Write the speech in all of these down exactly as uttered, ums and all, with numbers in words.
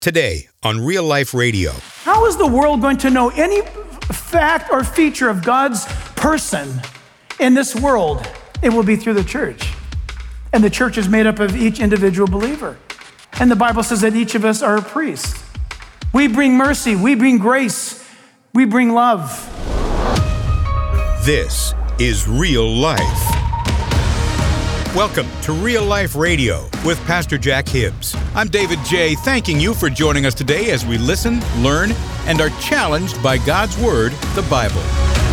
Today on Real Life Radio. How is the world going to know any fact or feature of God's person in this world? It will be through the church. And the church is made up of each individual believer. And the Bible says that each of us are a priest. We bring mercy, we bring grace, we bring love. This is Real Life. Welcome to Real Life Radio with Pastor Jack Hibbs. I'm David J., thanking you for joining us today as we listen, learn, and are challenged by God's Word, the Bible.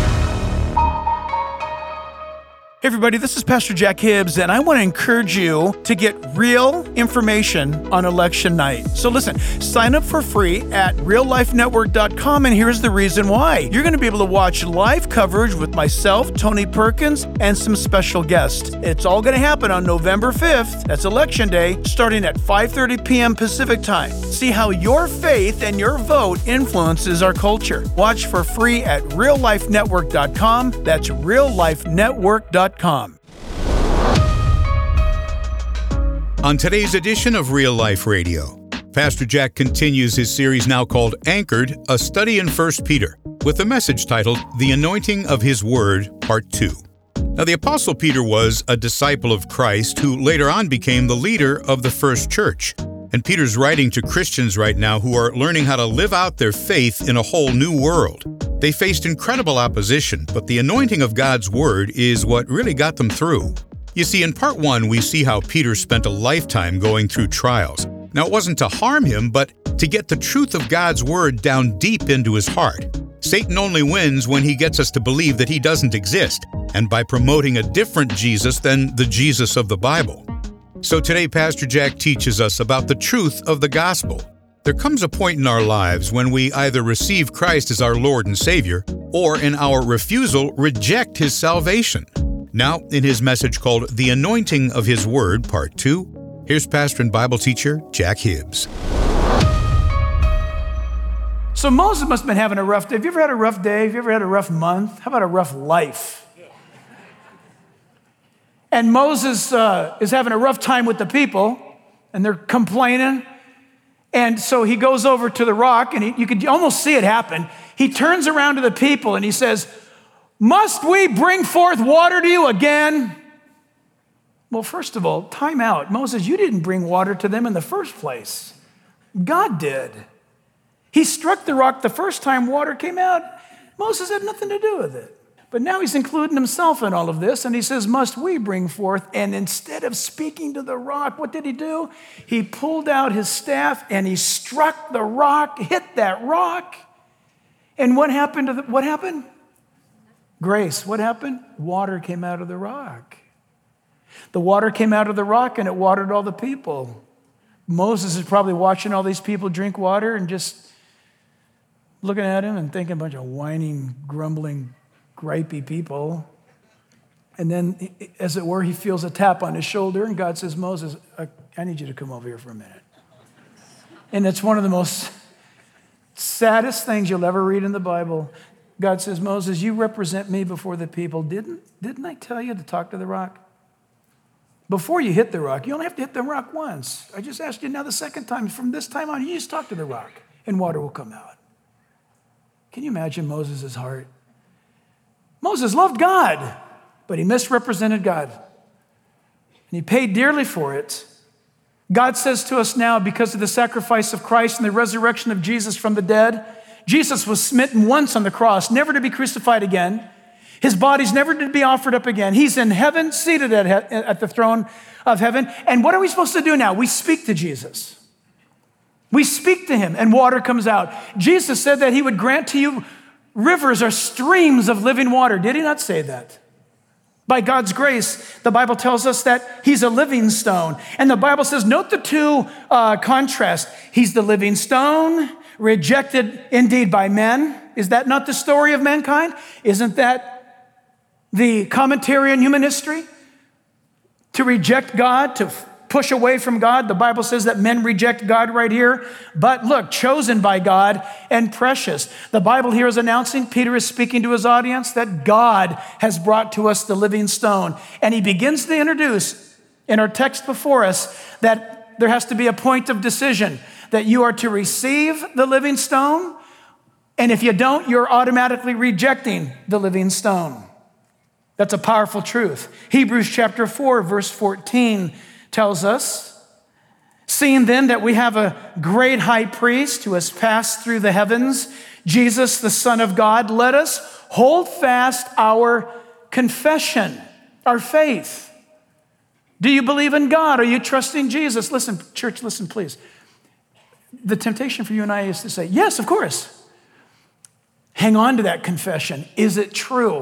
Hey everybody, this is Pastor Jack Hibbs, and I want to encourage you to get real information on election night. So listen, sign up for free at real life network dot com, and here's the reason why. You're going to be able to watch live coverage with myself, Tony Perkins, and some special guests. It's all going to happen on November fifth, that's Election Day, starting at five thirty p.m. Pacific Time. See how your faith and your vote influences our culture. Watch for free at real life network dot com. That's real life network dot com. On today's edition of Real Life Radio, Pastor Jack continues his series now called Anchored, a study in First Peter, with a message titled The Anointing of His Word, Part two. Now, the Apostle Peter was a disciple of Christ who later on became the leader of the first church. And Peter's writing to Christians right now who are learning how to live out their faith in a whole new world. They faced incredible opposition, but the anointing of God's Word is what really got them through. You see, in part one, we see how Peter spent a lifetime going through trials. Now, it wasn't to harm him, but to get the truth of God's Word down deep into his heart. Satan only wins when he gets us to believe that he doesn't exist, and by promoting a different Jesus than the Jesus of the Bible. So today, Pastor Jack teaches us about the truth of the gospel. There comes a point in our lives when we either receive Christ as our Lord and Savior, or in our refusal, reject His salvation. Now, in his message called The Anointing of His Word, Part two, here's pastor and Bible teacher Jack Hibbs. So Moses must have been having a rough day. Have you ever had a rough day? Have you ever had a rough month? How about a rough life? And Moses uh, is having a rough time with the people, and they're complaining. And so he goes over to the rock, and he, you could almost see it happen. He turns around to the people, and he says, "Must we bring forth water to you again?" Well, first of all, time out. Moses, you didn't bring water to them in the first place. God did. He struck the rock the first time water came out. Moses had nothing to do with it. But now he's including himself in all of this, and he says, "Must we bring forth?" And instead of speaking to the rock, what did he do? He pulled out his staff, and he struck the rock, hit that rock. And what happened to the, what happened? Grace. What happened? Water came out of the rock. The water came out of the rock, and it watered all the people. Moses is probably watching all these people drink water and just looking at him and thinking a bunch of whining, grumbling, gripey people. And then, as it were, he feels a tap on his shoulder, and God says, "Moses, I, I need you to come over here for a minute." And it's one of the most saddest things you'll ever read in the Bible. God says, "Moses, you represent me before the people. Didn't, didn't I tell you to talk to the rock? Before you hit the rock, you only have to hit the rock once. I just asked you now the second time. From this time on, you just talk to the rock, and water will come out." Can you imagine Moses' heart? Moses loved God, but he misrepresented God. And he paid dearly for it. God says to us now, because of the sacrifice of Christ and the resurrection of Jesus from the dead, Jesus was smitten once on the cross, never to be crucified again. His body's never to be offered up again. He's in heaven, seated at, he- at the throne of heaven. And what are we supposed to do now? We speak to Jesus. We speak to him, and water comes out. Jesus said that he would grant to you rivers or streams of living water. Did he not say that? By God's grace, the Bible tells us that he's a living stone. And the Bible says, note the two uh, contrasts. He's the living stone, rejected indeed by men. Is that not the story of mankind? Isn't that the commentary on human history? To reject God, to push away from God. The Bible says that men reject God right here. But look, chosen by God and precious. The Bible here is announcing, Peter is speaking to his audience, that God has brought to us the living stone. And he begins to introduce in our text before us that there has to be a point of decision. that you are to receive the living stone. And if you don't, you're automatically rejecting the living stone. That's a powerful truth. Hebrews chapter four, verse fourteen tells us, seeing then that we have a great high priest who has passed through the heavens, Jesus, the Son of God, let us hold fast our confession, our faith. Do you believe in God? Are you trusting Jesus? Listen, church, listen, please. The temptation for you and I is to say, yes, of course. Hang on to that confession. Is it true?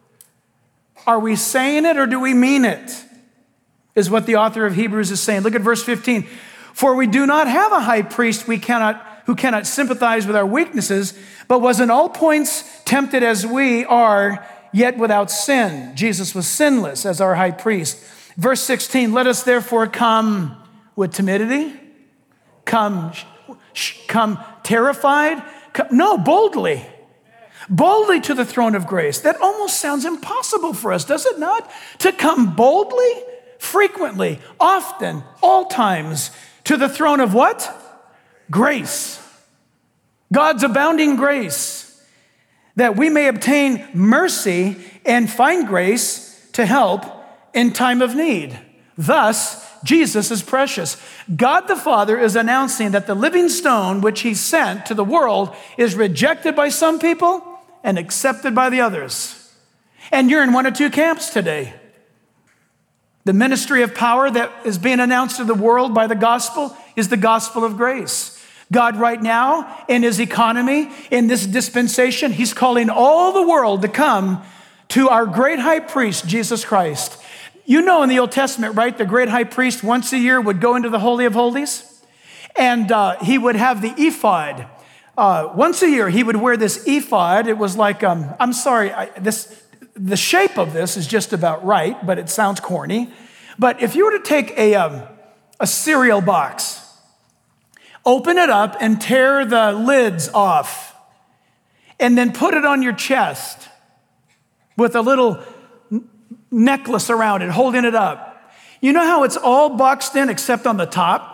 Are we saying it or do we mean it? Is what the author of Hebrews is saying. Look at verse fifteen. For we do not have a high priest we cannot, who cannot sympathize with our weaknesses, but was in all points tempted as we are, yet without sin. Jesus was sinless as our high priest. Verse sixteen, let us therefore come with timidity, come, come terrified, come, no, boldly. Boldly to the throne of grace. That almost sounds impossible for us, does it not? To come boldly, frequently, often, all times, to the throne of what? Grace. God's abounding grace, that we may obtain mercy and find grace to help in time of need. Thus, Jesus is precious. God the Father is announcing that the living stone which he sent to the world is rejected by some people and accepted by the others. And you're in one of two camps today. The ministry of power that is being announced to the world by the gospel is the gospel of grace. God right now, in his economy, in this dispensation, he's calling all the world to come to our great high priest, Jesus Christ. You know in the Old Testament, right, the great high priest once a year would go into the Holy of Holies, and uh, he would have the ephod. Uh, once a year, he would wear this ephod. It was like, um, I'm sorry, I, this the shape of this is just about right, but it sounds corny. But if you were to take a, um, a cereal box, open it up and tear the lids off, and then put it on your chest with a little necklace around it, holding it up. You know how it's all boxed in except on the top?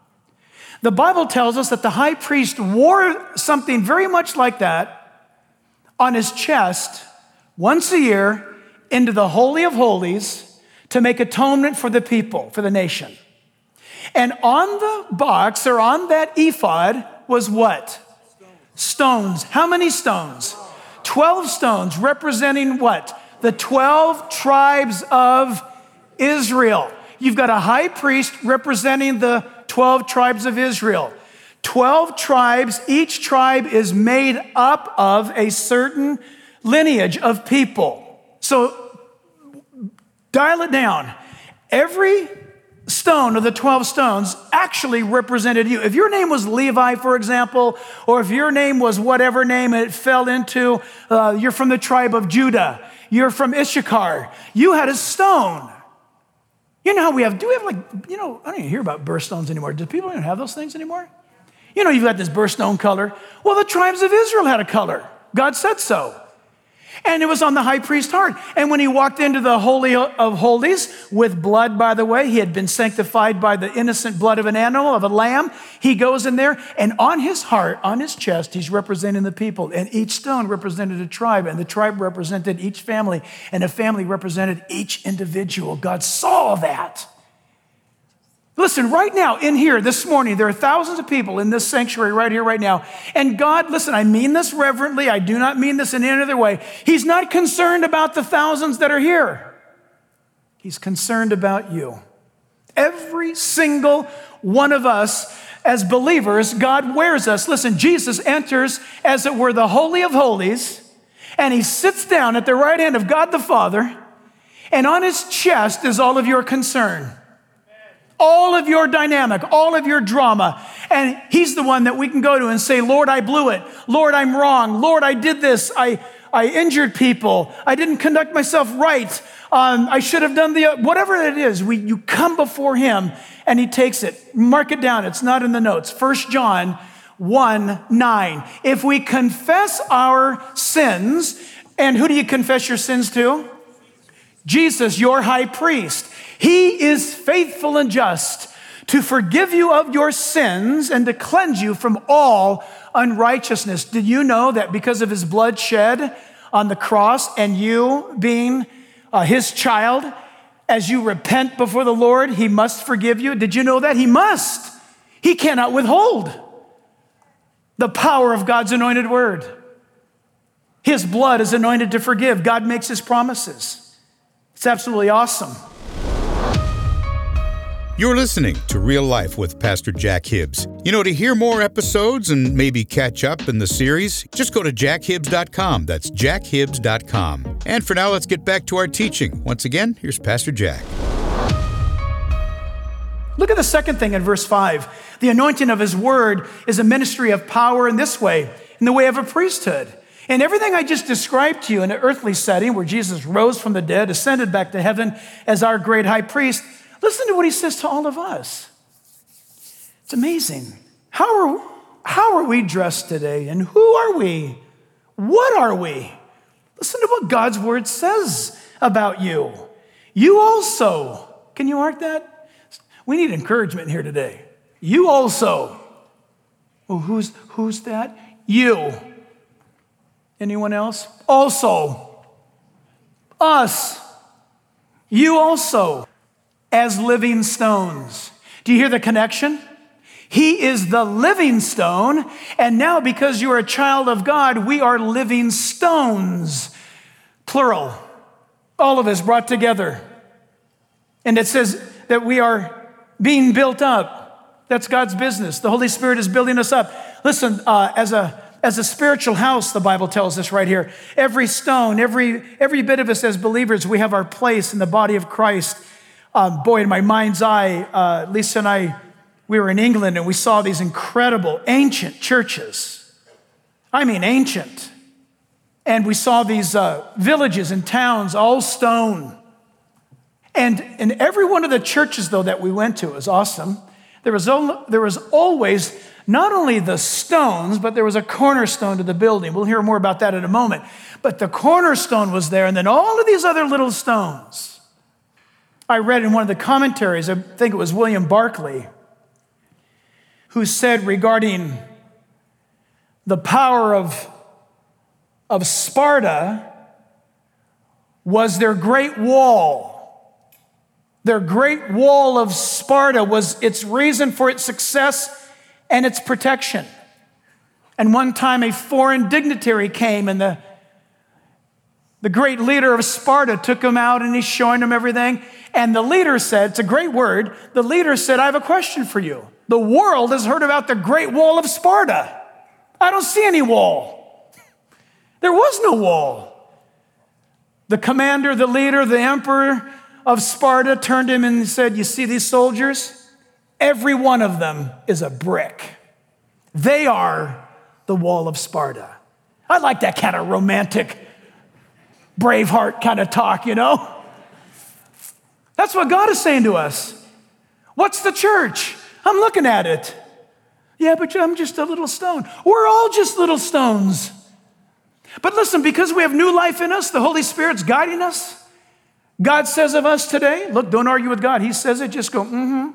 The Bible tells us that the high priest wore something very much like that on his chest once a year into the Holy of Holies to make atonement for the people, for the nation. And on the box or on that ephod was what? Stones. How many stones? Twelve stones representing what? The twelve tribes of Israel. You've got a high priest representing the twelve tribes of Israel. twelve tribes, each tribe is made up of a certain lineage of people. So dial it down. Every stone of the twelve stones actually represented you. If your name was Levi, for example, or if your name was whatever name it fell into, uh, you're from the tribe of Judah, you're from Issachar, you had a stone. You know how we have, do we have like, you know, I don't even hear about birthstones anymore. Do people even have those things anymore? You know, you've got this birthstone color. Well, the tribes of Israel had a color. God said so. And it was on the high priest's heart. And when he walked into the Holy of Holies with blood, by the way, he had been sanctified by the innocent blood of an animal, of a lamb. He goes in there, and on his heart, on his chest, he's representing the people. And each stone represented a tribe, and the tribe represented each family, and a family represented each individual. God saw that. Listen, right now, in here, this morning, there are thousands of people in this sanctuary right here, right now. And God, listen, I mean this reverently. I do not mean this in any other way. He's not concerned about the thousands that are here. He's concerned about you. Every single one of us as believers, God wears us. Listen, Jesus enters, as it were, the Holy of Holies, and he sits down at the right hand of God the Father, and on his chest is all of your concern. All of your dynamic, all of your drama. And he's the one that we can go to and say, Lord, I blew it. Lord, I'm wrong. Lord, I did this. I, I injured people. I didn't conduct myself right. Um, I should have done the, whatever it is. We, you come before him and he takes it. Mark it down. It's not in the notes. First John one nine. If we confess our sins, and who do you confess your sins to? Jesus, your high priest. He is faithful and just to forgive you of your sins and to cleanse you from all unrighteousness. Did you know that because of his blood shed on the cross and you being uh, his child, as you repent before the Lord, he must forgive you? Did you know that? He must. He cannot withhold the power of God's anointed word. His blood is anointed to forgive. God makes his promises. It's absolutely awesome. You're listening to Real Life with Pastor Jack Hibbs. You know, to hear more episodes and maybe catch up in the series, just go to jack hibbs dot com. That's jack hibbs dot com. And for now, let's get back to our teaching. Once again, here's Pastor Jack. Look at the second thing in verse five. The anointing of his word is a ministry of power in this way, in the way of a priesthood. And everything I just described to you in an earthly setting where Jesus rose from the dead, ascended back to heaven as our great high priest, listen to what he says to all of us. It's amazing. How are, how are we dressed today? And who are we? What are we? Listen to what God's word says about you. You also, can you mark that? We need encouragement here today. You also. Well, who's, who's that? You. Anyone else? Also. Us. You also. As living stones. Do you hear the connection? He is the living stone, and now because you are a child of God, we are living stones. Plural. All of us brought together. And it says that we are being built up. That's God's business. The Holy Spirit is building us up. Listen, uh, as a as a spiritual house, the Bible tells us right here, every stone, every every bit of us as believers, we have our place in the body of Christ. Um, boy, in my mind's eye, uh, Lisa and I, we were in England and we saw these incredible ancient churches. I mean, ancient. And we saw these uh, villages and towns, all stone. And in every one of the churches, though, that we went to, it was awesome. There was, al- there was always not only the stones, but there was a cornerstone to the building. We'll hear more about that in a moment. But the cornerstone was there, and then all of these other little stones. I read in one of the commentaries, I think it was William Barclay, who said regarding the power of, of Sparta was their great wall. Their great wall of Sparta was its reason for its success and its protection. And one time a foreign dignitary came and the The great leader of Sparta took him out and he's showing him everything. And the leader said, it's a great word, the leader said, I have a question for you. The world has heard about the Great Wall of Sparta. I don't see any wall. There was no wall. The commander, the leader, the emperor of Sparta turned to him and said, you see these soldiers? Every one of them is a brick. They are the wall of Sparta. I like that kind of romantic Braveheart kind of talk, you know? That's what God is saying to us. What's the church? I'm looking at it. Yeah, but I'm just a little stone. We're all just little stones. But listen, because we have new life in us, the Holy Spirit's guiding us. God says of us today, look, don't argue with God. He says it, just go, mm-hmm.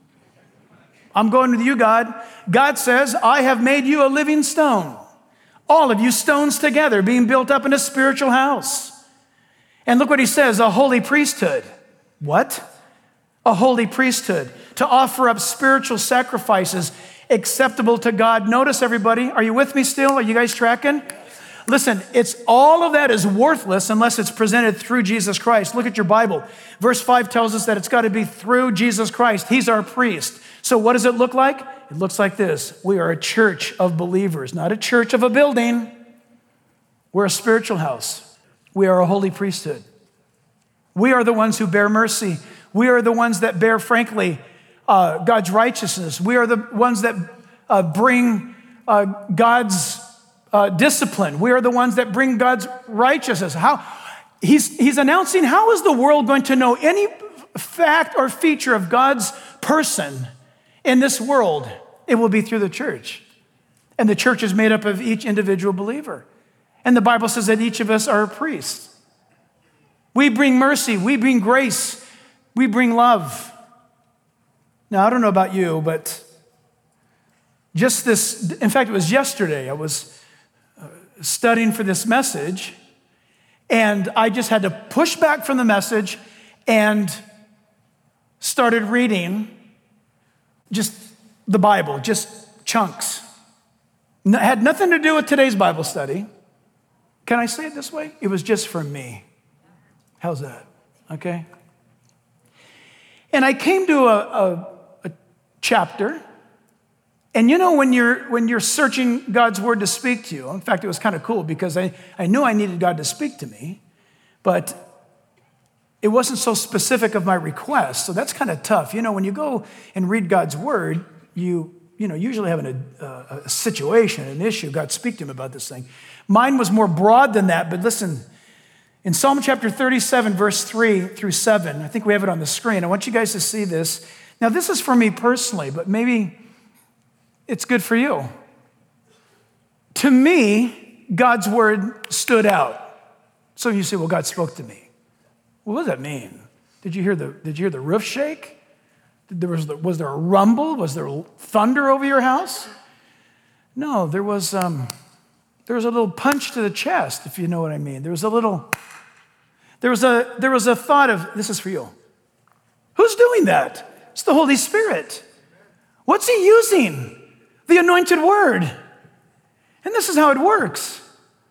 I'm going with you, God. God says, I have made you a living stone. All of you stones together, being built up in a spiritual house. And look what he says, a holy priesthood. What? A holy priesthood. To offer up spiritual sacrifices acceptable to God. Notice, everybody, are you with me still? Are you guys tracking? Listen, it's all of that is worthless unless it's presented through Jesus Christ. Look at your Bible. Verse five tells us that it's got to be through Jesus Christ. He's our priest. So what does it look like? It looks like this. We are a church of believers, not a church of a building. We're a spiritual house. We are a holy priesthood. We are the ones who bear mercy. We are the ones that bear, frankly, uh, God's righteousness. We are the ones that uh, bring uh, God's uh, discipline. We are the ones that bring God's righteousness. How he's, he's announcing, how is the world going to know any fact or feature of God's person in this world? It will be through the church. And the church is made up of each individual believer. And the Bible says that each of us are a priest. We bring mercy, we bring grace, we bring love. Now, I don't know about you, but just this, in fact, it was yesterday, I was studying for this message, and I just had to push back from the message and started reading just the Bible, just chunks. It had nothing to do with today's Bible study. Can I say it this way? It was just for me. How's that? Okay. And I came to a, a, a chapter, and you know when you're when you're searching God's word to speak to you, in fact, it was kind of cool because I, I knew I needed God to speak to me, but it wasn't so specific of my request, so that's kind of tough. You know, when you go and read God's word, you you know usually have an, a, a situation, an issue. God speak to him about this thing. Mine was more broad than that, but listen, in Psalm chapter thirty-seven, verse three through seven, I think we have it on the screen. I want you guys to see this. Now, this is for me personally, but maybe it's good for you. To me, God's word stood out. So you say, well, God spoke to me. Well, what does that mean? Did you hear the, did you hear the roof shake? Did there was, the, was there a rumble? Was there thunder over your house? No, there was, um, there was a little punch to the chest, if you know what I mean. There was a little, there was a, there was a thought of, this is for you. Who's doing that? It's the Holy Spirit. What's he using? The anointed word. And this is how it works.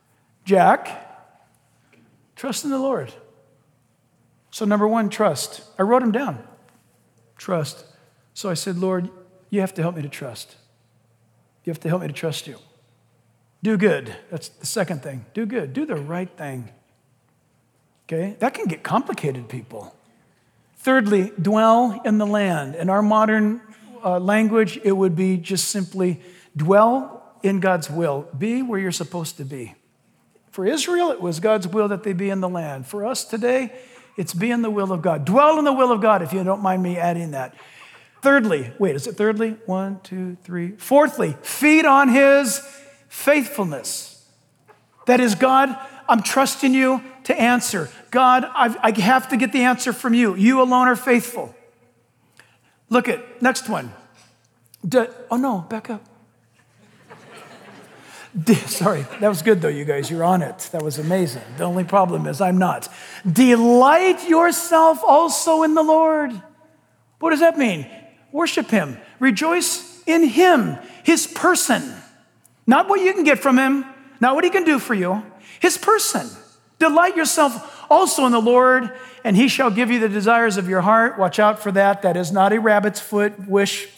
Jack, trust in the Lord. So number one, trust. I wrote them down. Trust. So I said, Lord, you have to help me to trust. You have to help me to trust you. Do good. That's the second thing. Do good. Do the right thing. Okay? That can get complicated, people. Thirdly, dwell in the land. In our modern uh, language, it would be just simply dwell in God's will. Be where you're supposed to be. For Israel, it was God's will that they be in the land. For us today, it's be in the will of God. Dwell in the will of God, if you don't mind me adding that. Thirdly, wait, is it thirdly? One, two, three. Fourthly, feed on his faithfulness. That is, God, I'm trusting you to answer. God, I've, I have to get the answer from you. You alone are faithful. Look at, next one. De, oh no, back up. De, sorry, that was good though, you guys. You're on it. That was amazing. The only problem is I'm not. Delight yourself also in the Lord. What does that mean? Worship him. Rejoice in him, his person. Not what you can get from him, not what he can do for you, his person. Delight yourself also in the Lord, and he shall give you the desires of your heart. Watch out for that. That is not a rabbit's foot wish,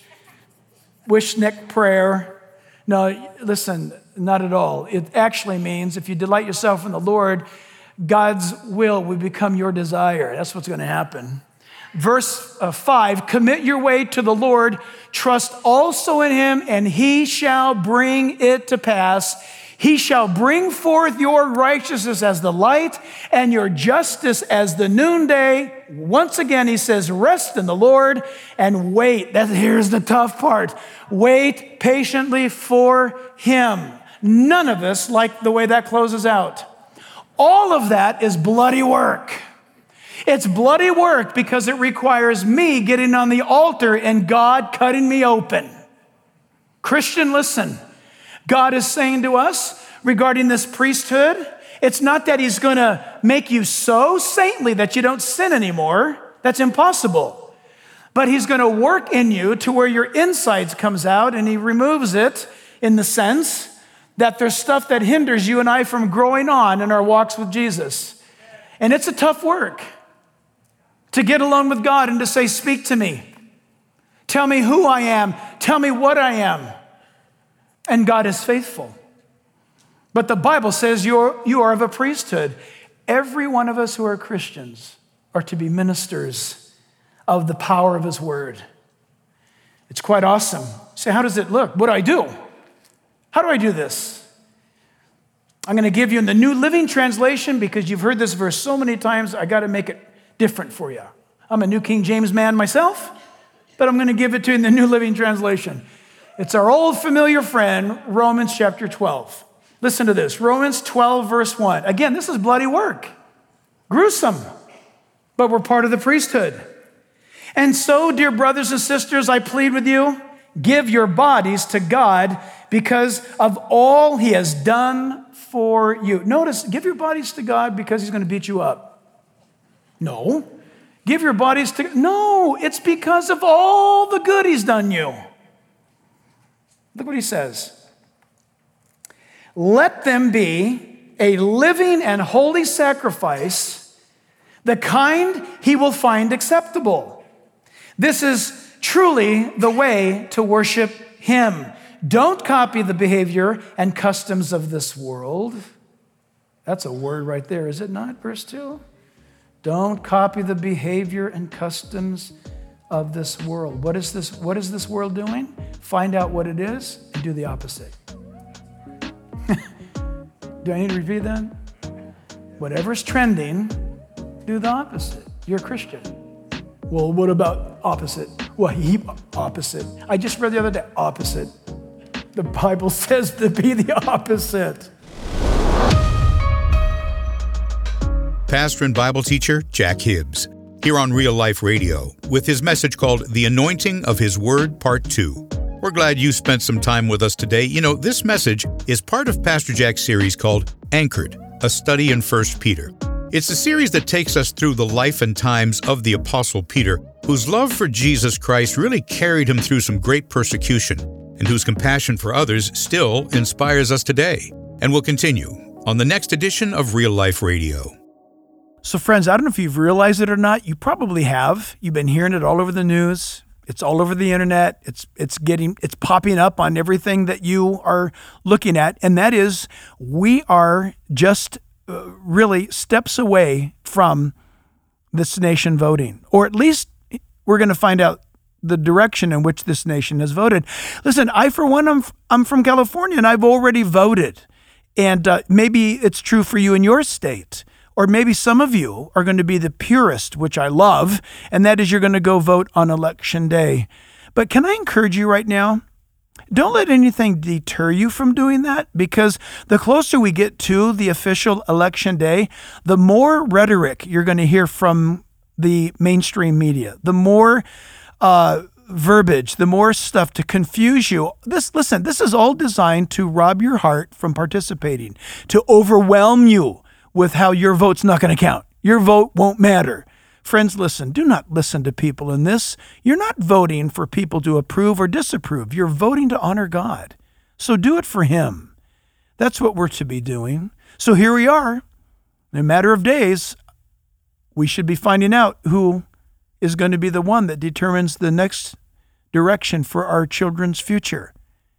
wish neck prayer. No, listen, not at all. It actually means if you delight yourself in the Lord, God's will will become your desire. That's what's going to happen. Verse uh, five, commit your way to the Lord, trust also in him, and he shall bring it to pass. He shall bring forth your righteousness as the light and your justice as the noonday. Once again, he says, rest in the Lord and wait. That, here's the tough part. Wait patiently for him. None of us like the way that closes out. All of that is bloody work. It's bloody work because it requires me getting on the altar and God cutting me open. Christian, listen. God is saying to us regarding this priesthood, it's not that he's going to make you so saintly that you don't sin anymore. That's impossible. But he's going to work in you to where your insides comes out, and he removes it in the sense that there's stuff that hinders you and I from growing on in our walks with Jesus. And it's a tough work to get alone with God and to say, speak to me. Tell me who I am. Tell me what I am. And God is faithful. But the Bible says you're, you are of a priesthood. Every one of us who are Christians are to be ministers of the power of his word. It's quite awesome. So how does it look? What do I do? How do I do this? I'm going to give you in the New Living Translation because you've heard this verse so many times. I got to make it different for you. I'm a New King James man myself, but I'm going to give it to you in the New Living Translation. It's our old familiar friend, Romans chapter twelve. Listen to this, Romans twelve, verse one. Again, this is bloody work. Gruesome, but we're part of the priesthood. And so, dear brothers and sisters, I plead with you, give your bodies to God because of all he has done for you. Notice, give your bodies to God because he's going to beat you up. No. Give your bodies to, no, it's because of all the good he's done you. Look what he says. Let them be a living and holy sacrifice, the kind he will find acceptable. This is truly the way to worship him. Don't copy the behavior and customs of this world. That's a word right there, is it not? Verse two. Don't copy the behavior and customs of this world. What is this, what is this world doing? Find out what it is and do the opposite. Do I need to repeat that? Whatever's trending, do the opposite. You're a Christian. Well, what about opposite? Well, he opposite. I just read the other day, opposite. The Bible says to be the opposite. Pastor and Bible teacher Jack Hibbs, here on Real Life Radio, with his message called The Anointing of His Word, Part two. We're glad you spent some time with us today. You know, this message is part of Pastor Jack's series called Anchored, a study in First Peter. It's a series that takes us through the life and times of the Apostle Peter, whose love for Jesus Christ really carried him through some great persecution, and whose compassion for others still inspires us today, and will continue on the next edition of Real Life Radio. So friends, I don't know if you've realized it or not. You probably have. You've been hearing it all over the news. It's all over the internet. It's it's getting it's popping up on everything that you are looking at, and that is we are just uh, really steps away from this nation voting, or at least we're going to find out the direction in which this nation has voted. Listen, I for one, I'm I'm from California, and I've already voted, and uh, maybe it's true for you in your state. Or maybe some of you are going to be the purist, which I love, and that is you're going to go vote on election day. But can I encourage you right now? Don't let anything deter you from doing that, because the closer we get to the official election day, the more rhetoric you're going to hear from the mainstream media, the more uh, verbiage, the more stuff to confuse you. This, listen, this is all designed to rob your heart from participating, to overwhelm you with how your vote's not going to count. Your vote won't matter. Friends, listen, do not listen to people in this. You're not voting for people to approve or disapprove. You're voting to honor God. So do it for him. That's what we're to be doing. So here we are. In a matter of days, we should be finding out who is going to be the one that determines the next direction for our children's future.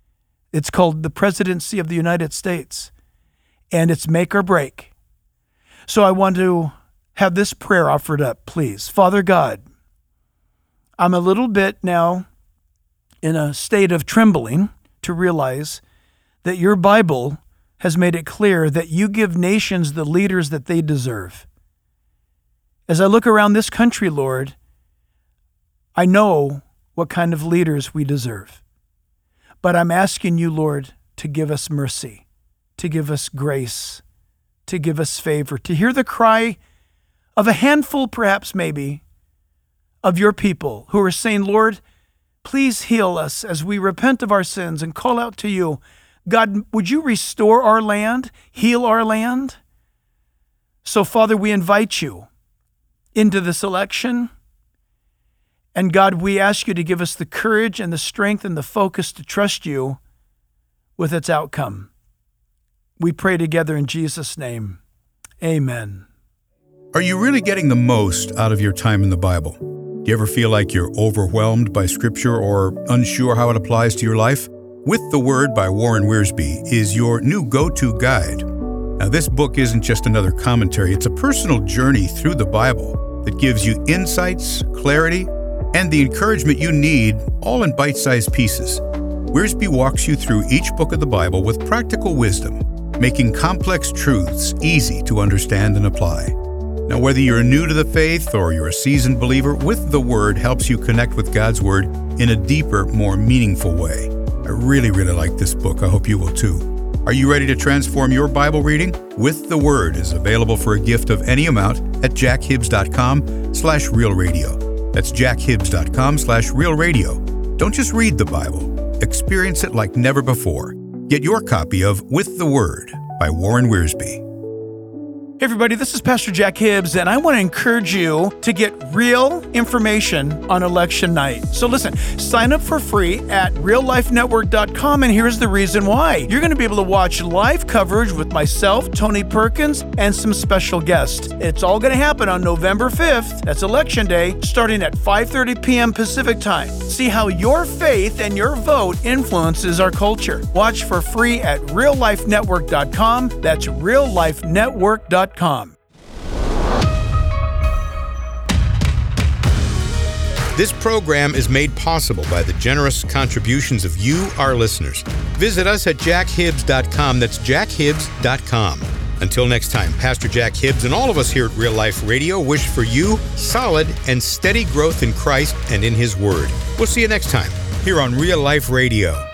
It's called the presidency of the United States, and it's make or break. So I want to have this prayer offered up, please. Father God, I'm a little bit now in a state of trembling to realize that your Bible has made it clear that you give nations the leaders that they deserve. As I look around this country, Lord, I know what kind of leaders we deserve. But I'm asking you, Lord, to give us mercy, to give us grace, to give us favor, to hear the cry of a handful, perhaps maybe, of your people who are saying, Lord, please heal us as we repent of our sins and call out to you. God, would you restore our land, heal our land? So, Father, we invite you into this election. And God, we ask you to give us the courage and the strength and the focus to trust you with its outcome. We pray together in Jesus' name. Amen. Are you really getting the most out of your time in the Bible? Do you ever feel like you're overwhelmed by Scripture or unsure how it applies to your life? With the Word by Warren Wiersbe is your new go-to guide. Now, this book isn't just another commentary. It's a personal journey through the Bible that gives you insights, clarity, and the encouragement you need, all in bite-sized pieces. Wiersbe walks you through each book of the Bible with practical wisdom, making complex truths easy to understand and apply. Now, whether you're new to the faith or you're a seasoned believer, With the Word helps you connect with God's Word in a deeper, more meaningful way. I really, really like this book. I hope you will too. Are you ready to transform your Bible reading? With the Word is available for a gift of any amount at jackhibbs.com slash real radio. That's jackhibbs.com slash real radio. Don't just read the Bible. Experience it like never before. Get your copy of With the Word by Warren Wiersbe. Hey everybody, this is Pastor Jack Hibbs, and I want to encourage you to get real information on election night. So listen, sign up for free at real life network dot com, and here's the reason why. You're going to be able to watch live coverage with myself, Tony Perkins, and some special guests. It's all going to happen on November fifth, that's Election Day, starting at five thirty p.m. Pacific Time. See how your faith and your vote influences our culture. Watch for free at real life network dot com. That's real life network dot com. This program is made possible by the generous contributions of you, our listeners. Visit us at jack hibbs dot com. That's jack hibbs dot com. Until next time, Pastor Jack Hibbs and all of us here at Real Life Radio wish for you solid and steady growth in Christ and in His Word. We'll see you next time here on Real Life Radio.